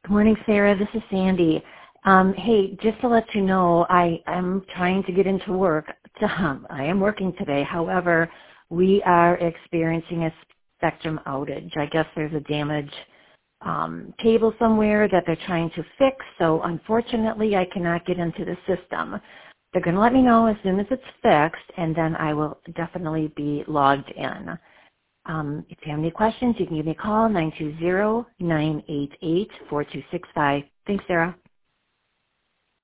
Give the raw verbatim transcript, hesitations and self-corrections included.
Good morning, Sarah. This is Sandy. Um, hey, just to let you know, I am trying to get into work. Um, I am working today. However, we are experiencing a spectrum outage. I guess there's a damaged um, cable somewhere that they're trying to fix. So unfortunately, I cannot get into the system. They're going to let me know as soon as it's fixed, and then I will definitely be logged in. Um, if you have any questions, you can give me a call, nine two zero, nine eight eight, four two six five. Thanks, Sarah.